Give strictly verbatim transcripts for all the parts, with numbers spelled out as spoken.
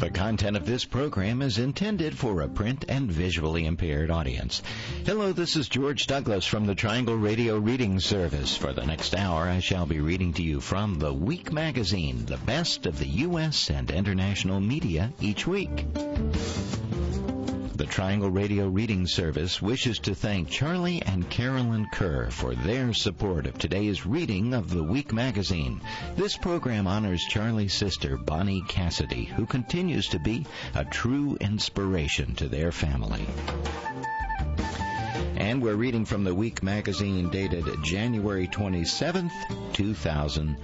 The content of this program is intended for a print and visually impaired audience. Hello, this is George Douglas from the Triangle Radio Reading Service. For the next hour, I shall be reading to you from The Week magazine, the best of the U S and international media each week. The Triangle Radio Reading Service wishes to thank Charlie and Carolyn Kerr for their support of today's reading of The Week magazine. This program honors Charlie's sister, Bonnie Cassidy, who continues to be a true inspiration to their family. And we're reading from The Week magazine dated January twenty-seventh, two thousand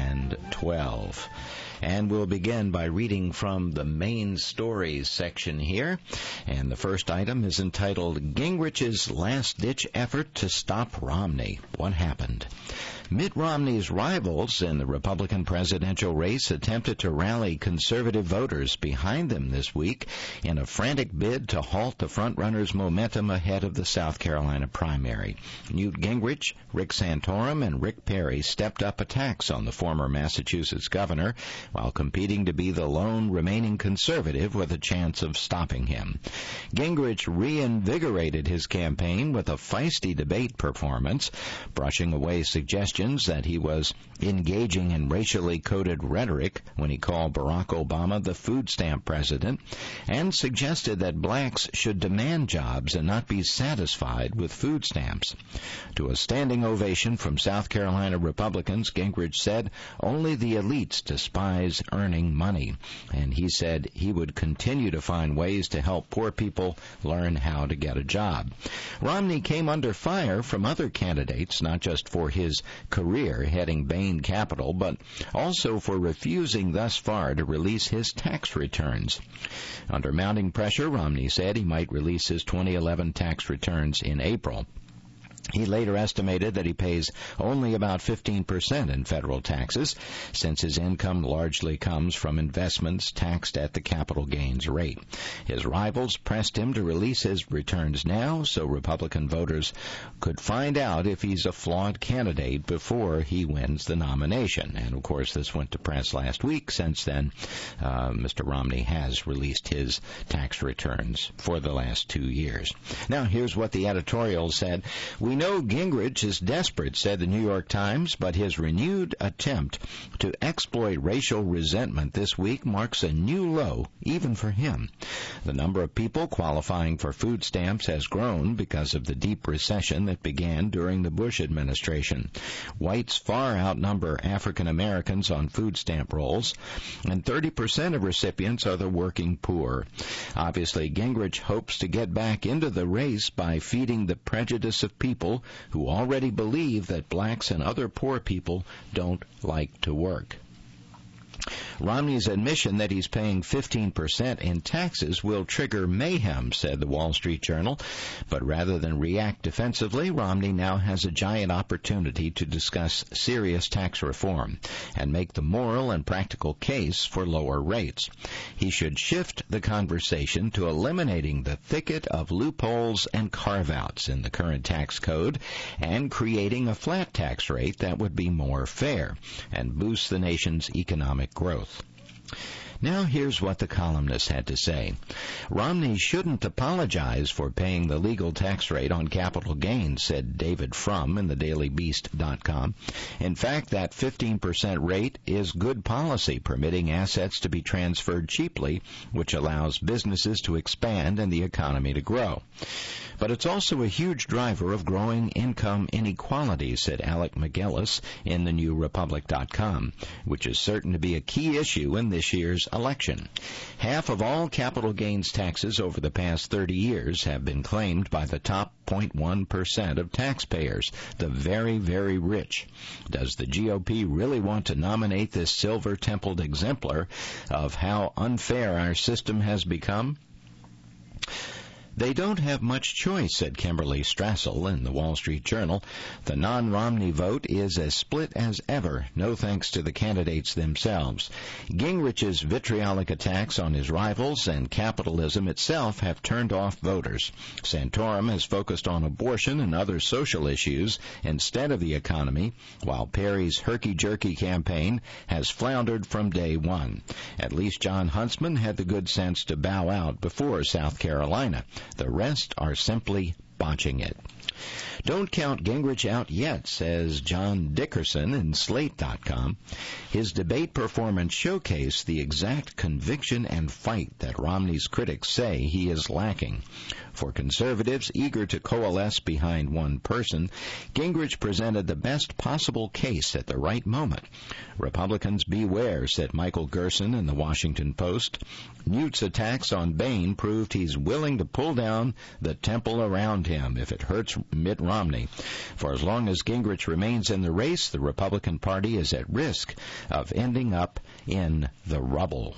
twelve. And we'll begin by reading from the main stories section here. And the first item is entitled, Gingrich's Last-Ditch Effort to Stop Romney. What happened? Mitt Romney's rivals in the Republican presidential race attempted to rally conservative voters behind them this week in a frantic bid to halt the frontrunner's momentum ahead of the South Carolina primary. Newt Gingrich, Rick Santorum, and Rick Perry stepped up attacks on the former Massachusetts governor while competing to be the lone remaining conservative with a chance of stopping him. Gingrich reinvigorated his campaign with a feisty debate performance, brushing away suggestions that he was engaging in racially coded rhetoric when he called Barack Obama the food stamp president, and suggested that blacks should demand jobs and not be satisfied with food stamps. To a standing ovation from South Carolina Republicans, Gingrich said only the elites despise earning money, and he said he would continue to find ways to help poor people learn how to get a job. Romney came under fire from other candidates, not just for his career heading Bain Capital, but also for refusing thus far to release his tax returns. Under mounting pressure, Romney said he might release his twenty eleven tax returns in April. He later estimated that he pays only about fifteen percent in federal taxes, since his income largely comes from investments taxed at the capital gains rate. His rivals pressed him to release his returns now so Republican voters could find out if he's a flawed candidate before he wins the nomination. And, of course, this went to press last week. Since then, uh, Mister Romney has released his tax returns for the last two years. Now, here's what the editorial said. We know Gingrich is desperate, said the New York Times, but his renewed attempt to exploit racial resentment this week marks a new low, even for him. The number of people qualifying for food stamps has grown because of the deep recession that began during the Bush administration. Whites far outnumber African Americans on food stamp rolls, and thirty percent of recipients are the working poor. Obviously, Gingrich hopes to get back into the race by feeding the prejudice of people who already believe that blacks and other poor people don't like to work. Romney's admission that he's paying fifteen percent in taxes will trigger mayhem, said the Wall Street Journal. But rather than react defensively, Romney now has a giant opportunity to discuss serious tax reform and make the moral and practical case for lower rates. He should shift the conversation to eliminating the thicket of loopholes and carve-outs in the current tax code and creating a flat tax rate that would be more fair and boost the nation's economic growth. Now here's what the columnist had to say. Romney shouldn't apologize for paying the legal tax rate on capital gains, said David Frum in the daily beast dot com. In fact, that fifteen percent rate is good policy, permitting assets to be transferred cheaply, which allows businesses to expand and the economy to grow. But it's also a huge driver of growing income inequality, said Alec McGillis in the new republic dot com, which is certain to be a key issue in this year's election. Half of all capital gains taxes over the past thirty years have been claimed by the top zero point one percent of taxpayers, the very, very rich. Does the G O P really want to nominate this silver-templed exemplar of how unfair our system has become? They don't have much choice, said Kimberly Strassel in the Wall Street Journal. The non-Romney vote is as split as ever, no thanks to the candidates themselves. Gingrich's vitriolic attacks on his rivals and capitalism itself have turned off voters. Santorum has focused on abortion and other social issues instead of the economy, while Perry's herky-jerky campaign has floundered from day one. At least John Huntsman had the good sense to bow out before South Carolina. The rest are simply botching it. Don't count Gingrich out yet, says John Dickerson in Slate dot com. His debate performance showcased the exact conviction and fight that Romney's critics say he is lacking. For conservatives eager to coalesce behind one person, Gingrich presented the best possible case at the right moment. Republicans beware, said Michael Gerson in the Washington Post. Newt's attacks on Boehner proved he's willing to pull down the temple around him if it hurts Mitt Romney. For as long as Gingrich remains in the race, the Republican Party is at risk of ending up in the rubble.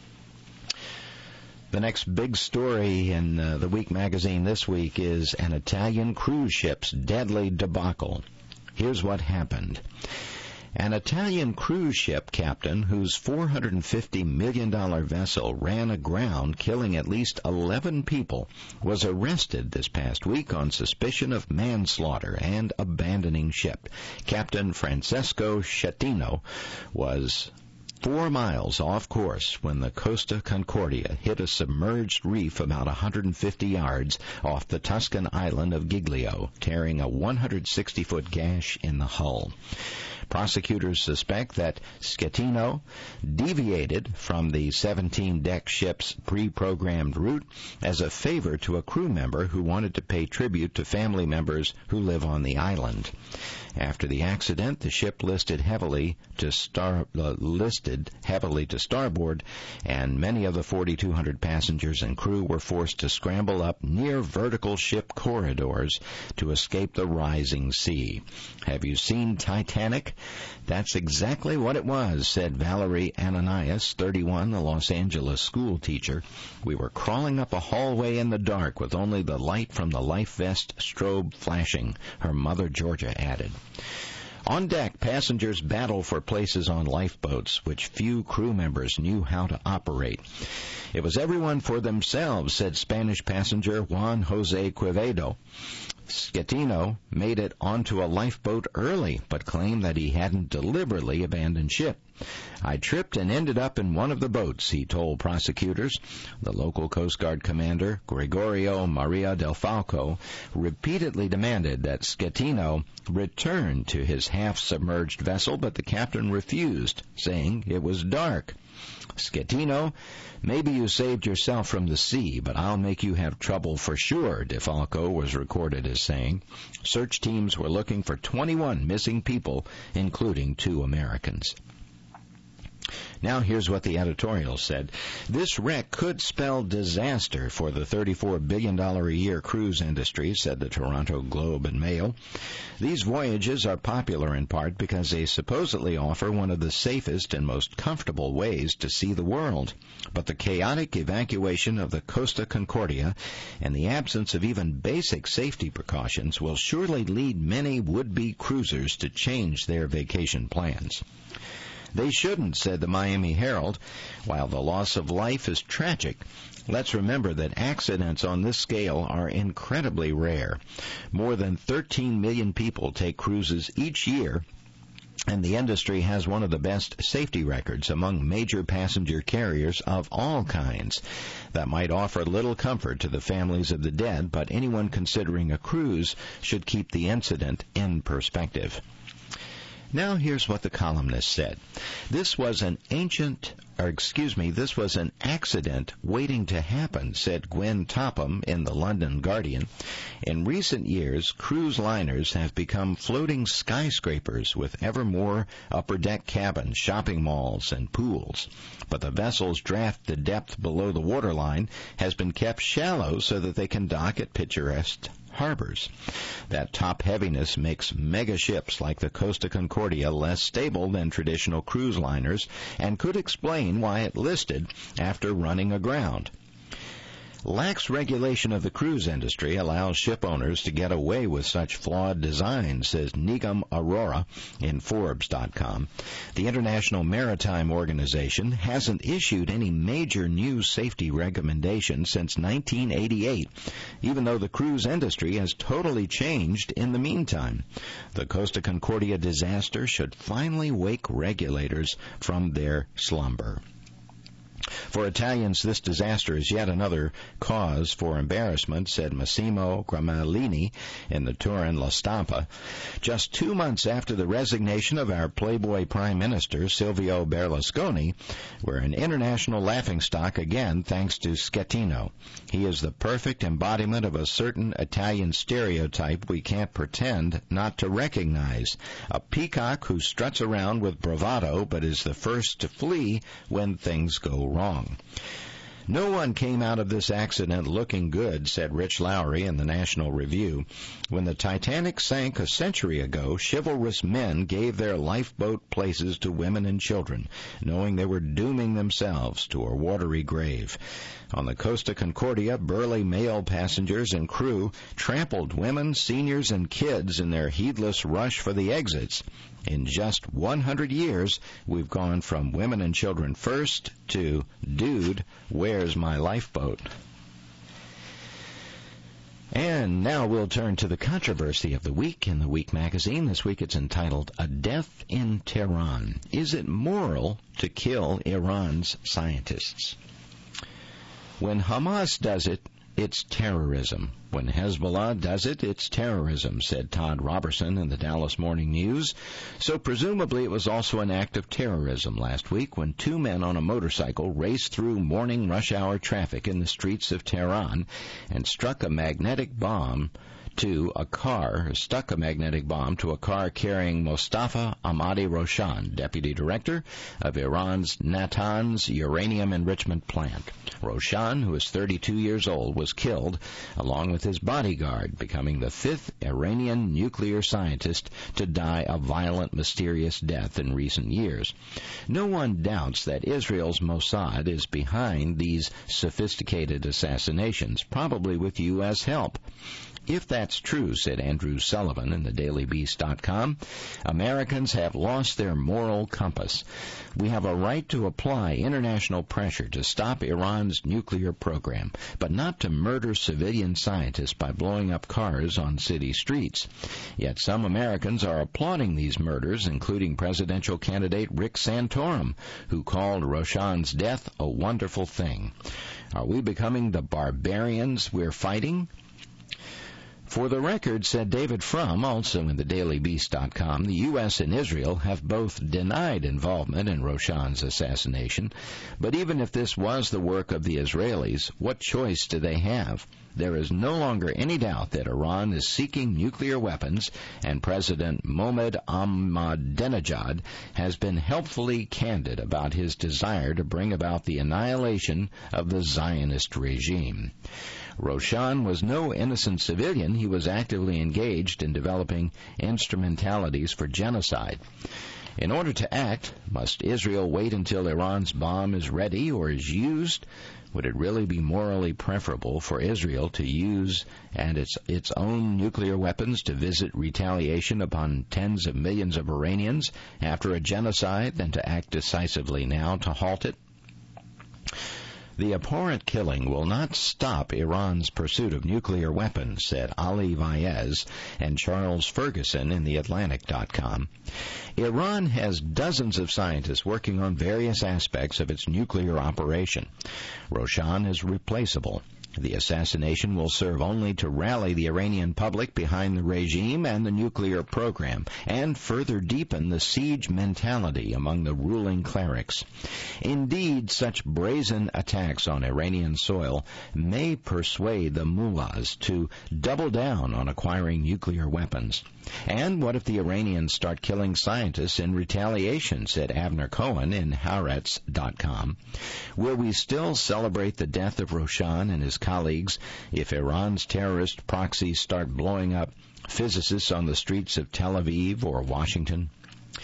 The next big story in uh, the Week magazine this week is an Italian cruise ship's deadly debacle. Here's what happened. An Italian cruise ship captain whose four hundred fifty million dollars vessel ran aground, killing at least eleven people, was arrested this past week on suspicion of manslaughter and abandoning ship. Captain Francesco Schettino was four miles off course when the Costa Concordia hit a submerged reef about one hundred fifty yards off the Tuscan island of Giglio, tearing a one hundred sixty foot gash in the hull. Prosecutors suspect that Schettino deviated from the seventeen-deck ship's pre-programmed route as a favor to a crew member who wanted to pay tribute to family members who live on the island. After the accident, the ship listed heavily to star uh, listed heavily to starboard, and many of the forty-two hundred passengers and crew were forced to scramble up near vertical ship corridors to escape the rising sea. Have you seen Titanic? That's exactly what it was, said Valerie Ananias, thirty-one, a Los Angeles school teacher. We were crawling up a hallway in the dark with only the light from the life vest strobe flashing, her mother Georgia added. On deck, passengers battle for places on lifeboats, which few crew members knew how to operate. It was everyone for themselves, said Spanish passenger Juan Jose Quevedo. Schettino made it onto a lifeboat early, but claimed that he hadn't deliberately abandoned ship. I tripped and ended up in one of the boats, he told prosecutors. The local Coast Guard commander, Gregorio Maria del Falco, repeatedly demanded that Schettino return to his half-submerged vessel, but the captain refused, saying it was dark. Schettino, maybe you saved yourself from the sea, but I'll make you have trouble for sure, DeFalco was recorded as saying. Search teams were looking for twenty-one missing people, including two Americans. Now here's what the editorial said. This wreck could spell disaster for the thirty-four billion dollars a year cruise industry, said the Toronto Globe and Mail. These voyages are popular in part because they supposedly offer one of the safest and most comfortable ways to see the world. But the chaotic evacuation of the Costa Concordia and the absence of even basic safety precautions will surely lead many would-be cruisers to change their vacation plans. They shouldn't, said the Miami Herald. While the loss of life is tragic, let's remember that accidents on this scale are incredibly rare. More than thirteen million people take cruises each year, and the industry has one of the best safety records among major passenger carriers of all kinds. That might offer little comfort to the families of the dead, but anyone considering a cruise should keep the incident in perspective. Now here's what the columnist said. This was an ancient, or excuse me, this was an accident waiting to happen, said Gwen Topham in the London Guardian. In recent years, cruise liners have become floating skyscrapers with ever more upper-deck cabins, shopping malls, and pools. But the vessel's draft to depth below the waterline has been kept shallow so that they can dock at picturesque harbors. That top heaviness makes mega ships like the Costa Concordia less stable than traditional cruise liners and could explain why it listed after running aground. Lax regulation of the cruise industry allows ship owners to get away with such flawed designs, says Nigam Arora in Forbes dot com. The International Maritime Organization hasn't issued any major new safety recommendations since nineteen eighty-eight, even though the cruise industry has totally changed in the meantime. The Costa Concordia disaster should finally wake regulators from their slumber. For Italians, this disaster is yet another cause for embarrassment, said Massimo Gramellini in the Turin La Stampa. Just two months after the resignation of our Playboy Prime Minister, Silvio Berlusconi, we're an international laughingstock again thanks to Schettino. He is the perfect embodiment of a certain Italian stereotype we can't pretend not to recognize. A peacock who struts around with bravado but is the first to flee when things go wrong. No one came out of this accident looking good, said Rich Lowry in the National Review. When the Titanic sank a century ago, chivalrous men gave their lifeboat places to women and children, knowing they were dooming themselves to a watery grave. On the Costa Concordia, burly male passengers and crew trampled women, seniors, and kids in their heedless rush for the exits. In just one hundred years, we've gone from women and children first to, dude, where's my lifeboat? And now we'll turn to the controversy of the week in the Week magazine. This week it's entitled, A Death in Tehran. Is it moral to kill Iran's scientists? When Hamas does it, it's terrorism. When Hezbollah does it, it's terrorism, said Todd Robertson in the Dallas Morning News. So presumably it was also an act of terrorism last week when two men on a motorcycle raced through morning rush hour traffic in the streets of Tehran and struck a magnetic bomb to a car, stuck a magnetic bomb to a car carrying Mostafa Ahmadi Roshan, deputy director of Iran's Natanz uranium enrichment plant. Roshan, who is thirty-two years old, was killed along with his bodyguard, becoming the fifth Iranian nuclear scientist to die a violent, mysterious death in recent years. No one doubts that Israel's Mossad is behind these sophisticated assassinations, probably with U S help. If that's true, said Andrew Sullivan in the Daily Beast dot com, Americans have lost their moral compass. We have a right to apply international pressure to stop Iran's nuclear program, but not to murder civilian scientists by blowing up cars on city streets. Yet some Americans are applauding these murders, including presidential candidate Rick Santorum, who called Roshan's death a wonderful thing. Are we becoming the barbarians we're fighting? For the record, said David Frum, also in the Daily Beast dot com, the U S and Israel have both denied involvement in Roshan's assassination. But even if this was the work of the Israelis, what choice do they have? There is no longer any doubt that Iran is seeking nuclear weapons, and President Mohammad Ahmadinejad has been helpfully candid about his desire to bring about the annihilation of the Zionist regime. Roshan was no innocent civilian. He was actively engaged in developing instrumentalities for genocide. In order to act, must Israel wait until Iran's bomb is ready or is used? Would it really be morally preferable for Israel to use and its its own nuclear weapons to visit retaliation upon tens of millions of Iranians after a genocide than to act decisively now to halt it? The abhorrent killing will not stop Iran's pursuit of nuclear weapons, said Ali Vaez and Charles Ferguson in the Atlantic dot com. Iran has dozens of scientists working on various aspects of its nuclear operation. Roshan is replaceable. The assassination will serve only to rally the Iranian public behind the regime and the nuclear program, and further deepen the siege mentality among the ruling clerics. Indeed, such brazen attacks on Iranian soil may persuade the mullahs to double down on acquiring nuclear weapons. And what if the Iranians start killing scientists in retaliation, said Avner Cohen in Haaretz dot com. Will we still celebrate the death of Roshan and his colleagues if Iran's terrorist proxies start blowing up physicists on the streets of Tel Aviv or Washington?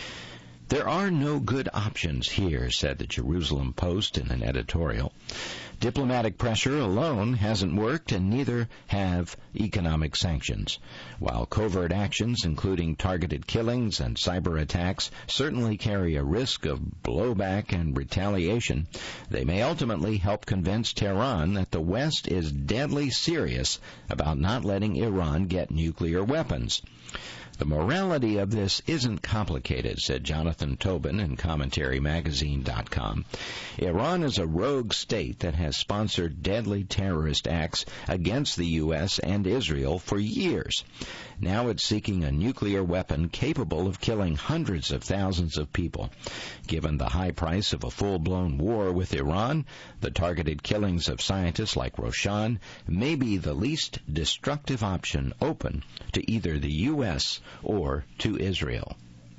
There are no good options here, said the Jerusalem Post in an editorial. Diplomatic pressure alone hasn't worked, and neither have economic sanctions. While covert actions, including targeted killings and cyber attacks, certainly carry a risk of blowback and retaliation, they may ultimately help convince Tehran that the West is deadly serious about not letting Iran get nuclear weapons. The morality of this isn't complicated, said Jonathan Tobin in Commentary Magazine dot com. Iran is a rogue state that has sponsored deadly terrorist acts against the U S and Israel for years. Now it's seeking a nuclear weapon capable of killing hundreds of thousands of people. Given the high price of a full-blown war with Iran, the targeted killings of scientists like Roshan may be the least destructive option open to either the U S or to Israel.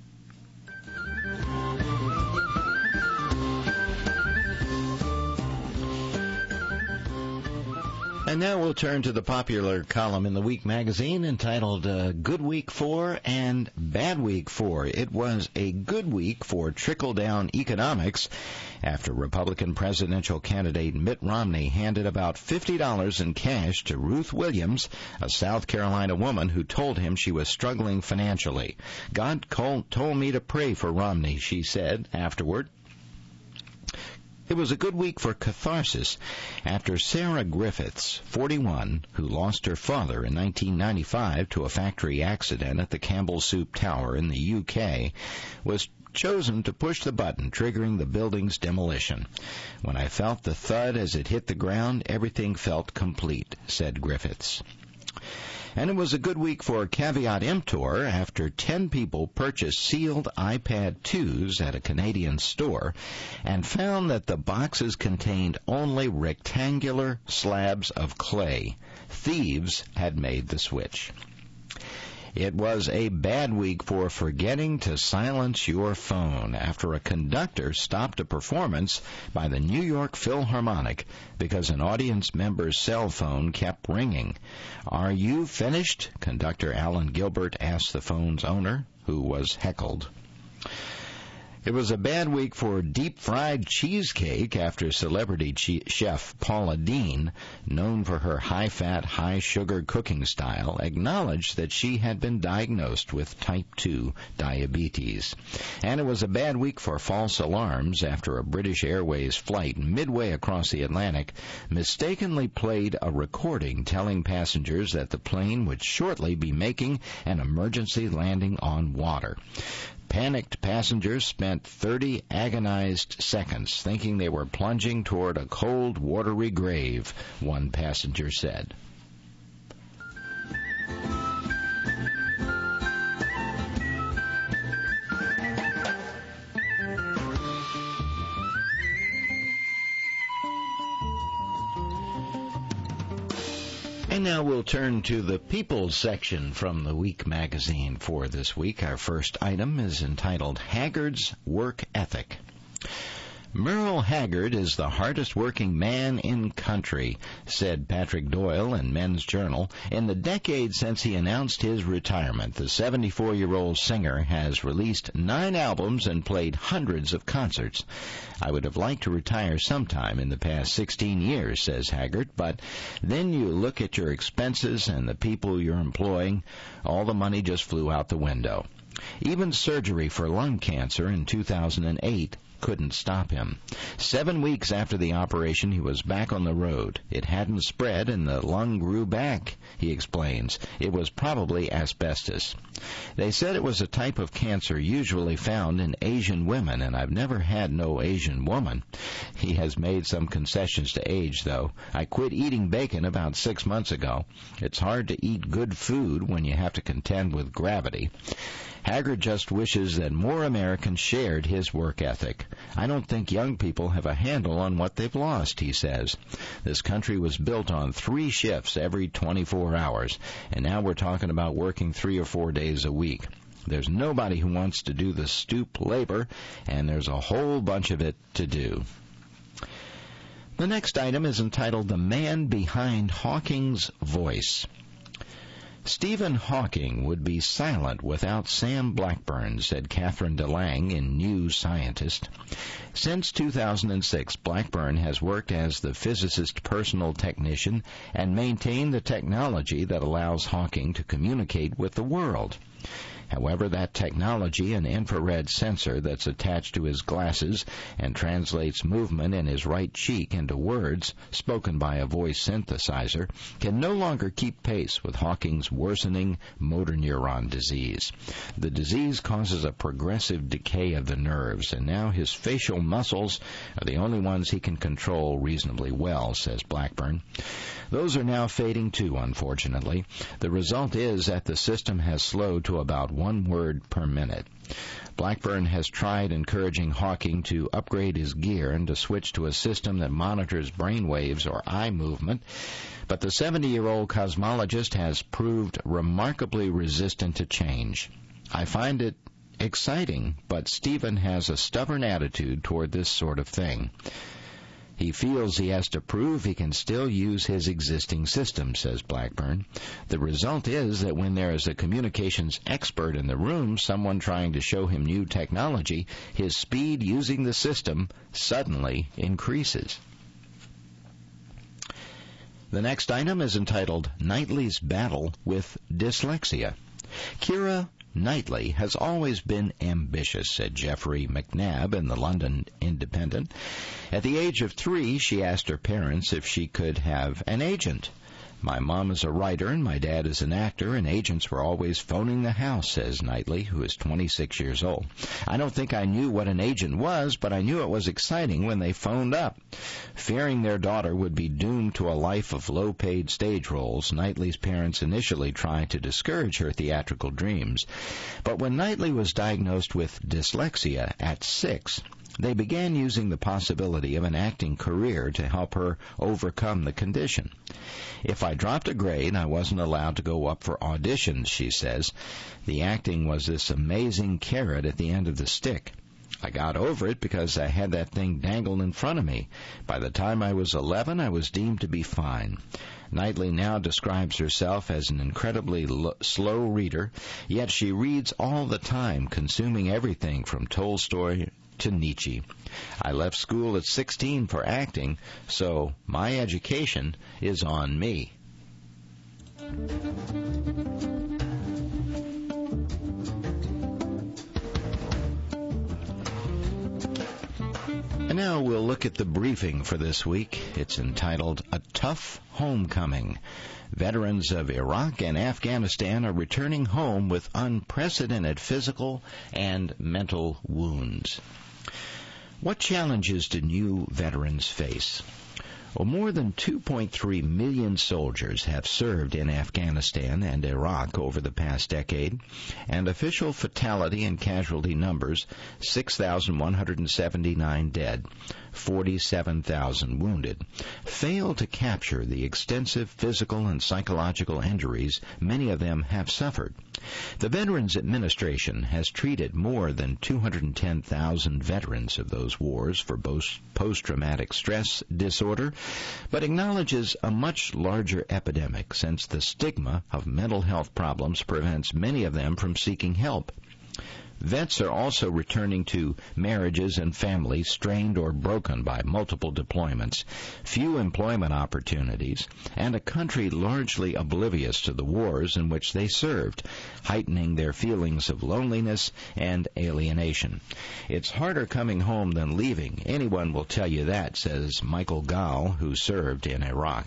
And now we'll turn to the popular column in the Week magazine entitled uh, Good Week for and Bad Week for. It was a good week for trickle-down economics after Republican presidential candidate Mitt Romney handed about fifty dollars in cash to Ruth Williams, a South Carolina woman who told him she was struggling financially. God called, told me to pray for Romney, she said afterward. It was a good week for catharsis after Sarah Griffiths, forty-one, who lost her father in nineteen ninety-five to a factory accident at the Campbell Soup Tower in the U K, was chosen to push the button triggering the building's demolition. When I felt the thud as it hit the ground, everything felt complete, said Griffiths. And it was a good week for Caveat Emptor after ten people purchased sealed iPad twos at a Canadian store and found that the boxes contained only rectangular slabs of clay. Thieves had made the switch. It was a bad week for forgetting to silence your phone after a conductor stopped a performance by the New York Philharmonic because an audience member's cell phone kept ringing. "Are you finished?" Conductor Alan Gilbert asked the phone's owner, who was heckled. It was a bad week for deep-fried cheesecake after celebrity che- chef Paula Deen, known for her high-fat, high-sugar cooking style, acknowledged that she had been diagnosed with type two diabetes. And it was a bad week for false alarms after a British Airways flight midway across the Atlantic mistakenly played a recording telling passengers that the plane would shortly be making an emergency landing on water. Panicked passengers spent thirty agonized seconds thinking they were plunging toward a cold, watery grave, one passenger said. And now we'll turn to the People's section from the Week magazine for this week. Our first item is entitled Haggard's Work Ethic. Merle Haggard is the hardest working man in country, said Patrick Doyle in Men's Journal. In the decade since he announced his retirement, the seventy-four-year-old singer has released nine albums and played hundreds of concerts. I would have liked to retire sometime in the past sixteen years, says Haggard, but then you look at your expenses and the people you're employing, all the money just flew out the window. Even surgery for lung cancer in two thousand eight couldn't stop him. Seven weeks after the operation, he was back on the road. It hadn't spread and the lung grew back, he explains. It was probably asbestos. They said it was a type of cancer usually found in Asian women, and I've never had no Asian woman. He has made some concessions to age, though. I quit eating bacon about six months ago. It's hard to eat good food when you have to contend with gravity. Haggard just wishes that more Americans shared his work ethic. I don't think young people have a handle on what they've lost, he says. This country was built on three shifts every twenty-four hours, and now we're talking about working three or four days a week. There's nobody who wants to do the stoop labor, and there's a whole bunch of it to do. The next item is entitled The Man Behind Hawking's Voice. Stephen Hawking would be silent without Sam Blackburn, said Catherine DeLange in New Scientist. Since two thousand six, Blackburn has worked as the physicist's personal technician and maintained the technology that allows Hawking to communicate with the world. However, that technology, an infrared sensor that's attached to his glasses and translates movement in his right cheek into words spoken by a voice synthesizer, can no longer keep pace with Hawking's worsening motor neuron disease. The disease causes a progressive decay of the nerves, and now his facial muscles are the only ones he can control reasonably well, says Blackburn. Those are now fading too, unfortunately. The result is that the system has slowed to about one word per minute. Blackburn has tried encouraging Hawking to upgrade his gear and to switch to a system that monitors brain waves or eye movement, but the seventy-year-old cosmologist has proved remarkably resistant to change. I find it exciting, but Stephen has a stubborn attitude toward this sort of thing. He feels he has to prove he can still use his existing system, says Blackburn. The result is that when there is a communications expert in the room, someone trying to show him new technology, his speed using the system suddenly increases. The next item is entitled Knightley's Battle with Dyslexia. Keira Knightley has always been ambitious, said Geoffrey McNabb in the London Independent. At the age of three, she asked her parents if she could have an agent. My mom is a writer and my dad is an actor, and agents were always phoning the house, says Knightley, who is twenty-six years old. I don't think I knew what an agent was, but I knew it was exciting when they phoned up. Fearing their daughter would be doomed to a life of low-paid stage roles, Knightley's parents initially tried to discourage her theatrical dreams. But when Knightley was diagnosed with dyslexia at six, they began using the possibility of an acting career to help her overcome the condition. If I dropped a grade, I wasn't allowed to go up for auditions, she says. The acting was this amazing carrot at the end of the stick. I got over it because I had that thing dangled in front of me. By the time I was eleven, I was deemed to be fine. Knightley now describes herself as an incredibly lo- slow reader, yet she reads all the time, consuming everything from Tolstoy to Nietzsche. I left school at sixteen for acting, so my education is on me. And now we'll look at the briefing for this week. It's entitled A Tough Homecoming. Veterans of Iraq and Afghanistan are returning home with unprecedented physical and mental wounds. What challenges do new veterans face? Well, more than two point three million soldiers have served in Afghanistan and Iraq over the past decade, and official fatality and casualty numbers, six thousand one hundred seventy-nine dead, forty-seven thousand wounded, fail to capture the extensive physical and psychological injuries many of them have suffered. The Veterans Administration has treated more than two hundred ten thousand veterans of those wars for post-traumatic stress disorder, but acknowledges a much larger epidemic since the stigma of mental health problems prevents many of them from seeking help. Vets are also returning to marriages and families strained or broken by multiple deployments, few employment opportunities, and a country largely oblivious to the wars in which they served, heightening their feelings of loneliness and alienation. It's harder coming home than leaving. Anyone will tell you that, says Michael Gall, who served in Iraq.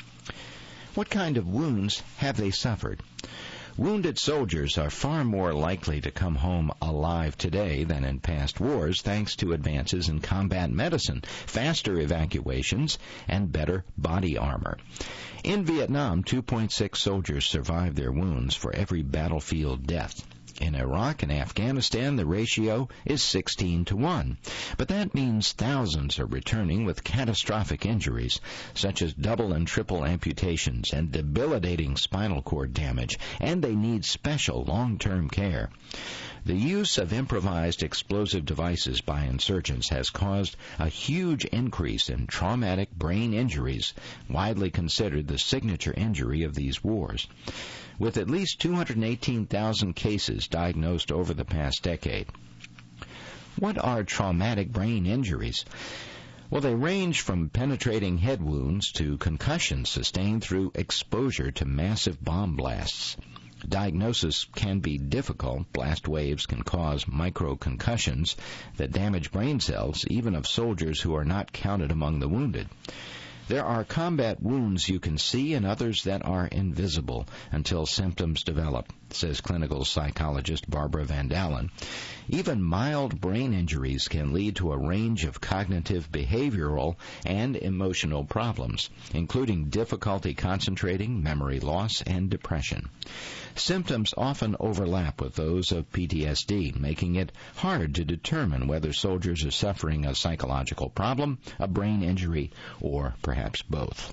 What kind of wounds have they suffered? Wounded soldiers are far more likely to come home alive today than in past wars, thanks to advances in combat medicine, faster evacuations, and better body armor. In Vietnam, two point six soldiers survived their wounds for every battlefield death. In Iraq and Afghanistan, the ratio is sixteen to one. But that means thousands are returning with catastrophic injuries, such as double and triple amputations and debilitating spinal cord damage, and they need special long-term care. The use of improvised explosive devices by insurgents has caused a huge increase in traumatic brain injuries, widely considered the signature injury of these wars. with at least two hundred eighteen thousand cases diagnosed over the past decade. What are traumatic brain injuries? Well, they range from penetrating head wounds to concussions sustained through exposure to massive bomb blasts. Diagnosis can be difficult. Blast waves can cause microconcussions that damage brain cells, even of soldiers who are not counted among the wounded. There are combat wounds you can see and others that are invisible until symptoms develop, says clinical psychologist Barbara Van Dalen. Even mild brain injuries can lead to a range of cognitive, behavioral, and emotional problems, including difficulty concentrating, memory loss, and depression. Symptoms often overlap with those of P T S D, making it hard to determine whether soldiers are suffering a psychological problem, a brain injury, or perhaps both.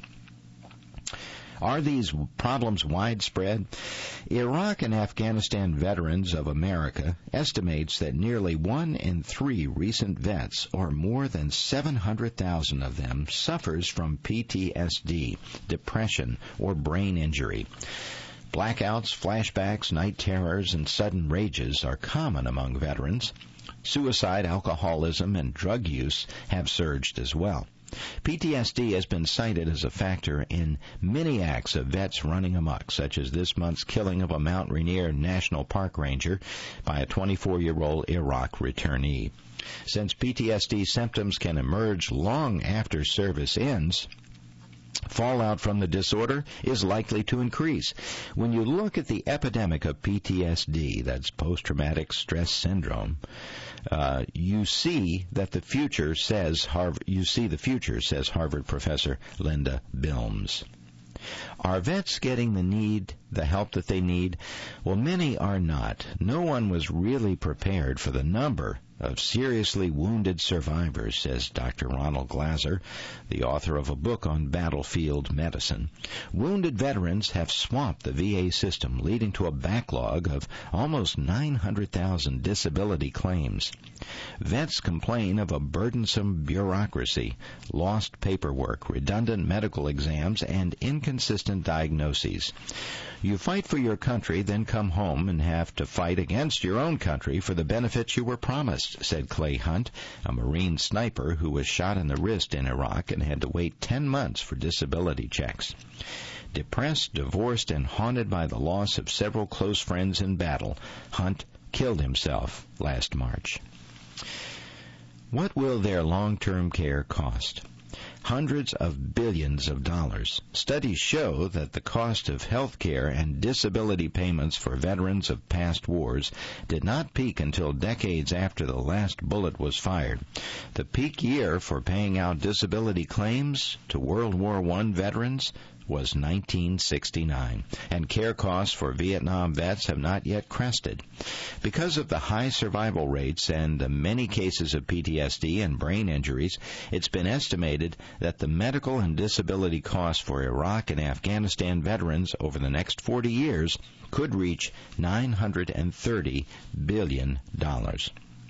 Are these problems widespread? Iraq and Afghanistan Veterans of America estimates that nearly one in three recent vets, or more than seven hundred thousand of them, suffers from P T S D, depression, or brain injury. Blackouts, flashbacks, night terrors, and sudden rages are common among veterans. Suicide, alcoholism, and drug use have surged as well. P T S D has been cited as a factor in many acts of vets running amok, such as this month's killing of a Mount Rainier National Park ranger by a twenty-four-year-old Iraq returnee. Since P T S D symptoms can emerge long after service ends, fallout from the disorder is likely to increase. When you look at the epidemic of P T S D, that's post-traumatic stress syndrome, uh, you see that the future says Harvard. You see the future, says Harvard professor Linda Bilmes. Are vets getting the need, the help that they need? Well, many are not. No one was really prepared for the number of seriously wounded survivors, says Doctor Ronald Glaser, the author of a book on battlefield medicine. Wounded veterans have swamped the V A system, leading to a backlog of almost nine hundred thousand disability claims. Vets complain of a burdensome bureaucracy, lost paperwork, redundant medical exams, and inconsistent diagnoses. You fight for your country, then come home and have to fight against your own country for the benefits you were promised, said Clay Hunt, a Marine sniper who was shot in the wrist in Iraq and had to wait ten months for disability checks. Depressed, divorced, and haunted by the loss of several close friends in battle, Hunt killed himself last March. What will their long-term care cost? Hundreds of billions of dollars. Studies show that the cost of health care and disability payments for veterans of past wars did not peak until decades after the last bullet was fired. The peak year for paying out disability claims to World War One veterans was nineteen sixty-nine, and care costs for Vietnam vets have not yet crested. Because of the high survival rates and the many cases of P T S D and brain injuries, it's been estimated that the medical and disability costs for Iraq and Afghanistan veterans over the next forty years could reach nine hundred thirty billion dollars.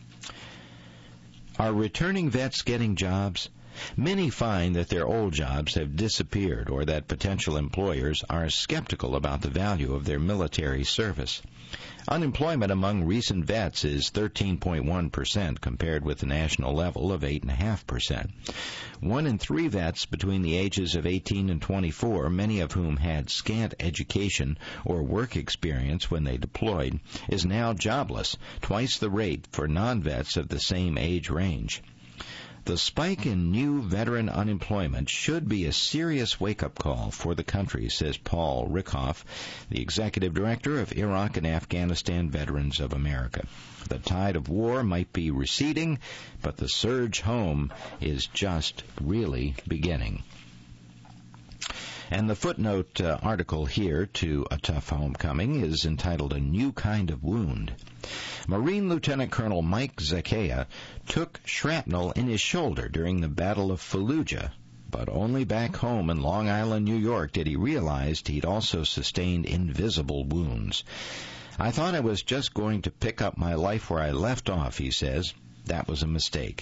Are returning vets getting jobs? Many find that their old jobs have disappeared or that potential employers are skeptical about the value of their military service. Unemployment among recent vets is thirteen point one percent compared with the national level of eight point five percent. One in three vets between the ages of eighteen and twenty-four, many of whom had scant education or work experience when they deployed, is now jobless, twice the rate for non-vets of the same age range. The spike in new veteran unemployment should be a serious wake-up call for the country, says Paul Rickhoff, the executive director of Iraq and Afghanistan Veterans of America. The tide of war might be receding, but the surge home is just really beginning. And the footnote uh, article here to A Tough Homecoming is entitled A New Kind of Wound. Marine Lieutenant Colonel Mike Zakea took shrapnel in his shoulder during the Battle of Fallujah, but only back home in Long Island, New York, did he realize he'd also sustained invisible wounds. I thought I was just going to pick up my life where I left off, he says. That was a mistake.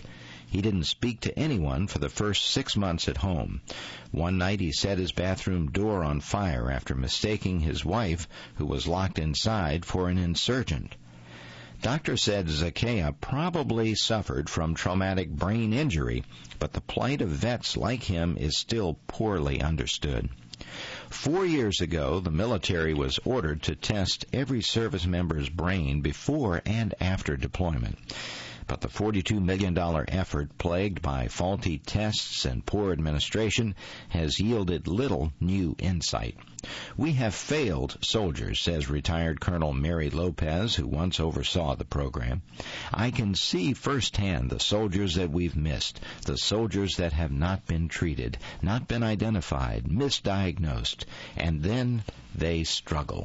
He didn't speak to anyone for the first six months at home. One night he set his bathroom door on fire after mistaking his wife, who was locked inside, for an insurgent. Doctors said Zakea probably suffered from traumatic brain injury, but the plight of vets like him is still poorly understood. Four years ago, the military was ordered to test every service member's brain before and after deployment. But the forty-two million dollars effort, plagued by faulty tests and poor administration, has yielded little new insight. We have failed soldiers, says retired Colonel Mary Lopez, who once oversaw the program. I can see firsthand the soldiers that we've missed, the soldiers that have not been treated, not been identified, misdiagnosed, and then they struggle.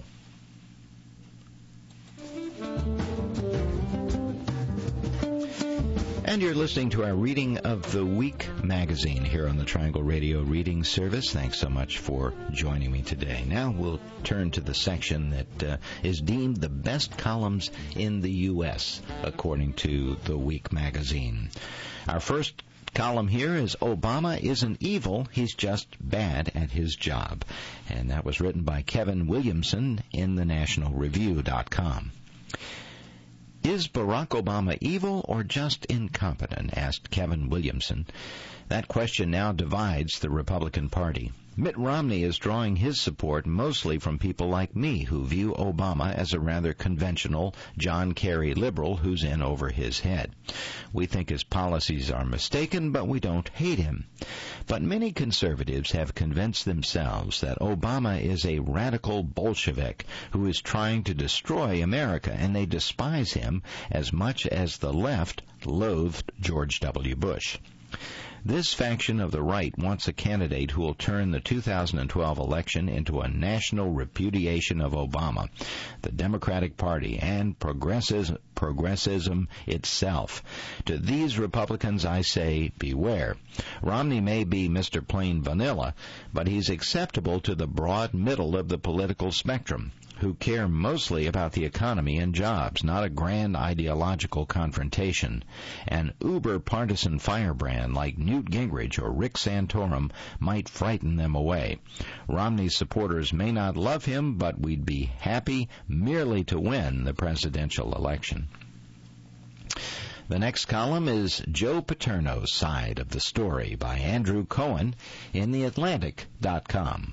And you're listening to our Reading of the Week magazine here on the Triangle Radio Reading Service. Thanks so much for joining me today. Now we'll turn to the section that uh, is deemed the best columns in the U S, according to the Week magazine. Our first column here is Obama Isn't Evil, He's Just Bad at His Job. And that was written by Kevin Williamson in the National Review dot com. Is Barack Obama evil or just incompetent? Asked Kevin Williamson. That question now divides the Republican Party. Mitt Romney is drawing his support mostly from people like me who view Obama as a rather conventional John Kerry liberal who's in over his head. We think his policies are mistaken, but we don't hate him. But many conservatives have convinced themselves that Obama is a radical Bolshevik who is trying to destroy America, and they despise him as much as the left loathed George W. Bush. This faction of the right wants a candidate who will turn the two thousand twelve election into a national repudiation of Obama, the Democratic Party, and progressivism, progressivism itself. To these Republicans, I say, beware. Romney may be Mister Plain Vanilla, but he's acceptable to the broad middle of the political spectrum, who care mostly about the economy and jobs, not a grand ideological confrontation. An uber-partisan firebrand like Newt Gingrich or Rick Santorum might frighten them away. Romney's supporters may not love him, but we'd be happy merely to win the presidential election. The next column is Joe Paterno's side of the story by Andrew Cohen in the Atlantic dot com.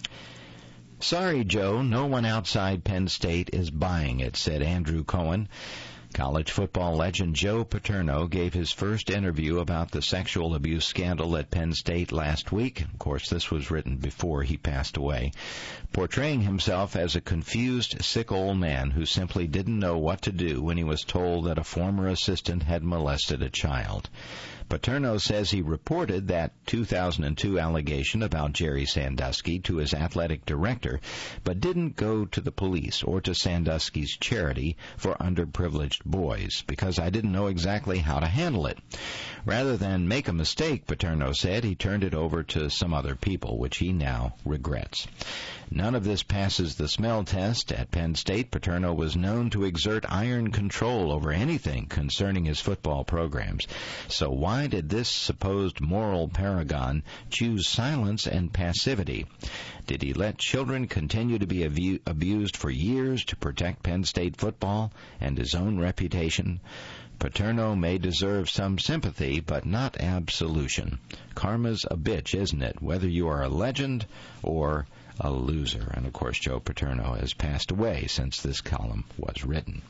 Sorry, Joe, no one outside Penn State is buying it, said Andrew Cohen. College football legend Joe Paterno gave his first interview about the sexual abuse scandal at Penn State last week. Of course, this was written before he passed away, portraying himself as a confused, sick old man who simply didn't know what to do when he was told that a former assistant had molested a child. Paterno says he reported that two thousand two allegation about Jerry Sandusky to his athletic director, but didn't go to the police or to Sandusky's charity for underprivileged boys because I didn't know exactly how to handle it. Rather than make a mistake, Paterno said, he turned it over to some other people, which he now regrets. None of this passes the smell test. At Penn State, Paterno was known to exert iron control over anything concerning his football programs. So why did this supposed moral paragon choose silence and passivity? Did he let children continue to be abu- abused for years to protect Penn State football and his own reputation? Paterno may deserve some sympathy, but not absolution. Karma's a bitch, isn't it, whether you are a legend or a loser? And, of course, Joe Paterno has passed away since this column was written.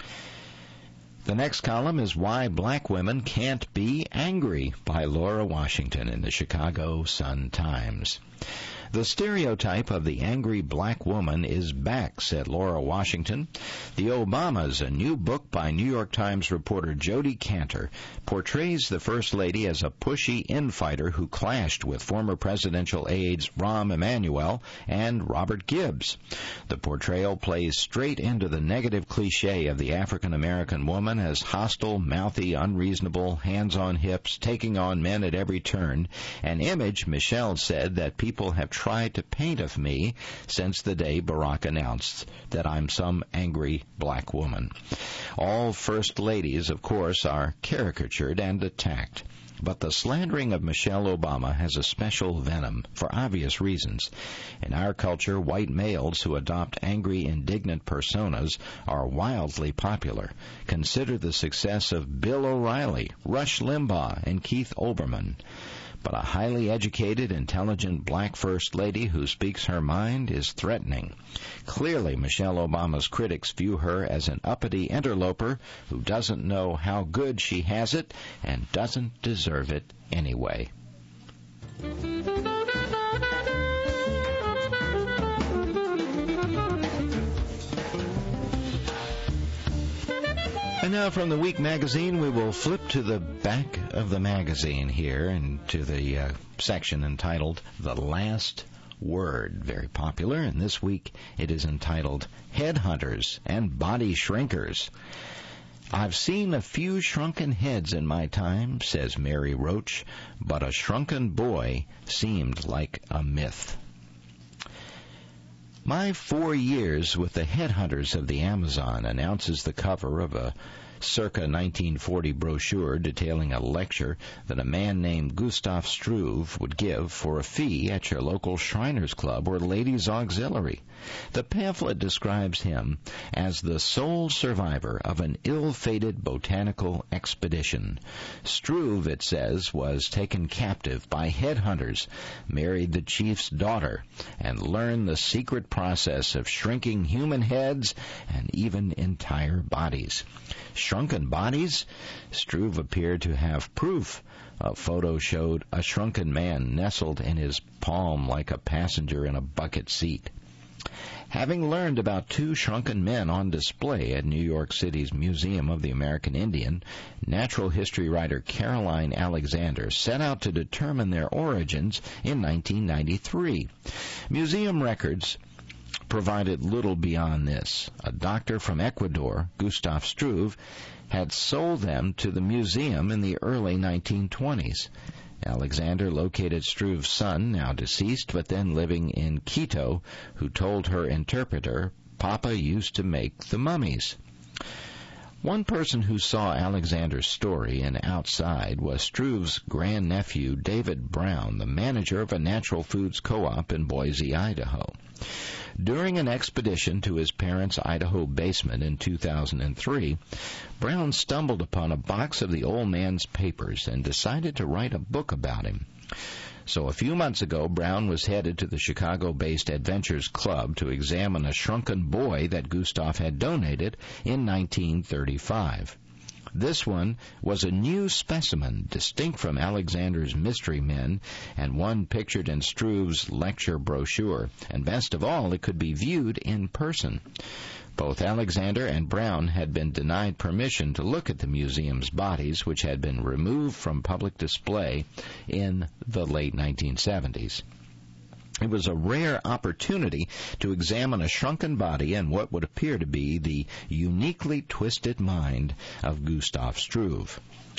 The next column is Why Black Women Can't Be Angry by Laura Washington in the Chicago Sun-Times. The stereotype of the angry black woman is back, said Laura Washington. The Obamas, a new book by New York Times reporter Jodi Kantor, portrays the First Lady as a pushy infighter who clashed with former presidential aides Rahm Emanuel and Robert Gibbs. The portrayal plays straight into the negative cliche of the African-American woman as hostile, mouthy, unreasonable, hands on hips, taking on men at every turn, an image, Michelle said, that people have tried to paint of me since the day Barack announced that I'm some angry black woman. All first ladies, of course, are caricatured and attacked. But the slandering of Michelle Obama has a special venom for obvious reasons. In our culture, white males who adopt angry, indignant personas are wildly popular. Consider the success of Bill O'Reilly, Rush Limbaugh, and Keith Olbermann. But a highly educated, intelligent black first lady who speaks her mind is threatening. Clearly, Michelle Obama's critics view her as an uppity interloper who doesn't know how good she has it and doesn't deserve it anyway. And now from the Week magazine, we will flip to the back of the magazine here and to the uh, section entitled The Last Word. Very popular, and this week it is entitled Headhunters and Body Shrinkers. I've seen a few shrunken heads in my time, says Mary Roach, but a shrunken boy seemed like a myth. My Four Years with the Headhunters of the Amazon announces the cover of a circa nineteen forty brochure detailing a lecture that a man named Gustav Struve would give for a fee at your local Shriners Club or Ladies' Auxiliary. The pamphlet describes him as the sole survivor of an ill-fated botanical expedition. Struve, it says, was taken captive by headhunters, married the chief's daughter, and learned the secret process of shrinking human heads and even entire bodies. Shrunken bodies? Struve appeared to have proof. A photo showed a shrunken man nestled in his palm like a passenger in a bucket seat. Having learned about two shrunken men on display at New York City's Museum of the American Indian, natural history writer Caroline Alexander set out to determine their origins in nineteen ninety-three. Museum records provided little beyond this. A doctor from Ecuador, Gustav Struve, had sold them to the museum in the early nineteen twenties. Alexander located Struve's son, now deceased, but then living in Quito, who told her interpreter, Papa used to make the mummies. One person who saw Alexander's story and outside was Struve's grandnephew, David Brown, the manager of a natural foods co-op in Boise, Idaho. During an expedition to his parents' Idaho basement in two thousand three, Brown stumbled upon a box of the old man's papers and decided to write a book about him. So a few months ago, Brown was headed to the Chicago-based Adventures Club to examine a shrunken boy that Gustav had donated in nineteen thirty-five. This one was a new specimen, distinct from Alexander's mystery men, and one pictured in Struve's lecture brochure. And best of all, it could be viewed in person. Both Alexander and Brown had been denied permission to look at the museum's bodies, which had been removed from public display in the late nineteen seventies. It was a rare opportunity to examine a shrunken body and what would appear to be the uniquely twisted mind of Gustav Struve.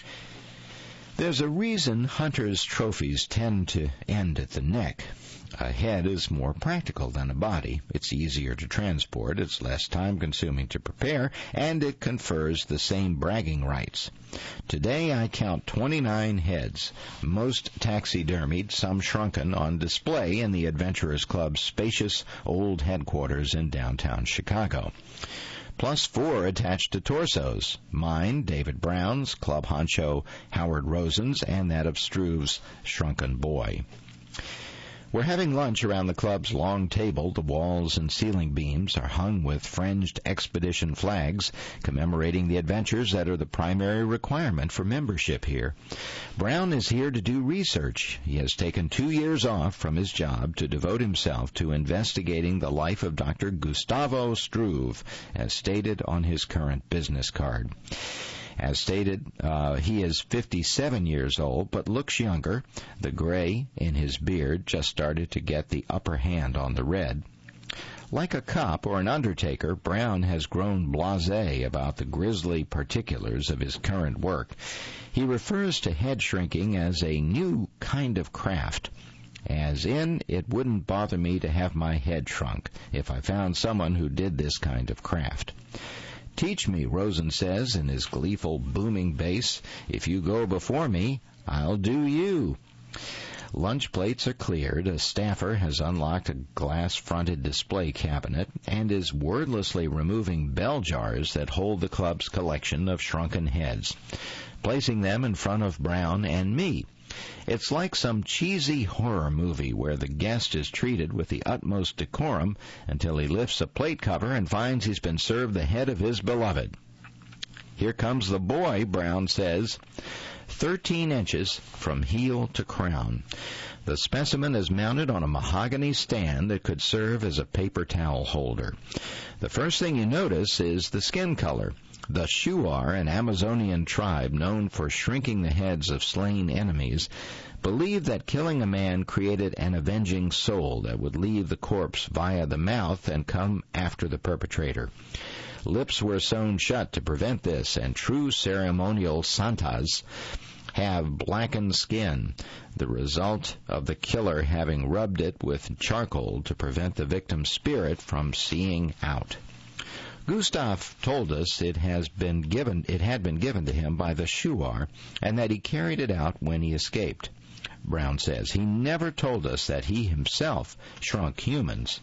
There's a reason hunters' trophies tend to end at the neck. A head is more practical than a body. It's easier to transport, it's less time-consuming to prepare, and it confers the same bragging rights. Today I count twenty-nine heads, most taxidermied, some shrunken, on display in the Adventurers Club's spacious old headquarters in downtown Chicago. Plus four attached to torsos, mine, David Brown's, Club honcho Howard Rosen's, and that of Struve's shrunken boy. We're having lunch around the club's long table. The walls and ceiling beams are hung with fringed expedition flags commemorating the adventures that are the primary requirement for membership here. Brown is here to do research. He has taken two years off from his job to devote himself to investigating the life of Doctor Gustavo Struve, as stated on his current business card. As stated, uh, he is fifty-seven years old, but looks younger. The gray in his beard just started to get the upper hand on the red. Like a cop or an undertaker, Brown has grown blasé about the grisly particulars of his current work. He refers to head shrinking as a new kind of craft. As in, it wouldn't bother me to have my head shrunk if I found someone who did this kind of craft. Teach me, Rosen says in his gleeful booming bass. If you go before me, I'll do you. Lunch plates are cleared, a staffer has unlocked a glass-fronted display cabinet and is wordlessly removing bell jars that hold the club's collection of shrunken heads, placing them in front of Brown and me. It's like some cheesy horror movie where the guest is treated with the utmost decorum until he lifts a plate cover and finds he's been served the head of his beloved. Here comes the boy, Brown says. Thirteen inches from heel to crown. The specimen is mounted on a mahogany stand that could serve as a paper towel holder. The first thing you notice is the skin color. The Shuar, an Amazonian tribe known for shrinking the heads of slain enemies, believed that killing a man created an avenging soul that would leave the corpse via the mouth and come after the perpetrator. Lips were sewn shut to prevent this, and true ceremonial santas have blackened skin, the result of the killer having rubbed it with charcoal to prevent the victim's spirit from seeing out. Gustav told us it has been given it had been given to him by the Shuar, and that he carried it out when he escaped. Brown says he never told us that he himself shrunk humans.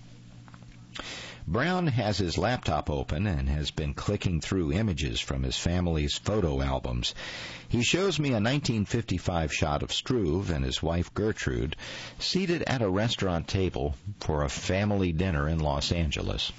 Brown has his laptop open and has been clicking through images from his family's photo albums. He shows me a nineteen fifty-five shot of Struve and his wife Gertrude seated at a restaurant table for a family dinner in Los Angeles.